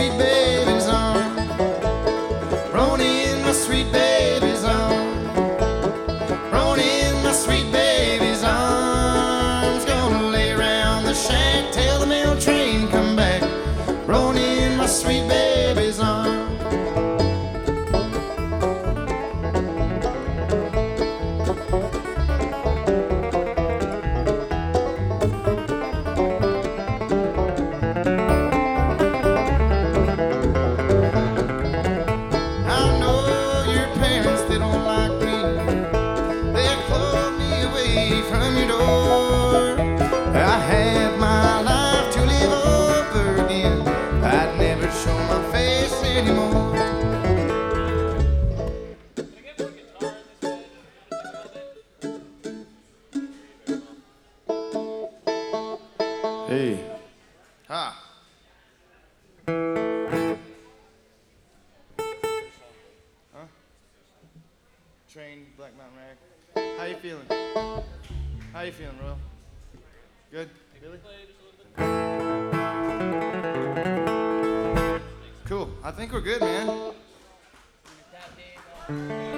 sweet baby's arms. Roni in my sweet baby's arms. Roni in my sweet baby's arms. Gonna lay around the shack till the mail train come back. Roni in my sweet baby's arms. From your door, I had my life to live over again. I'd never show my face anymore. Hey. Ha. Huh? Train, Black Mountain Rag. How you feeling? How you feeling, Royal? Good? Really? Cool. I think we're good, man.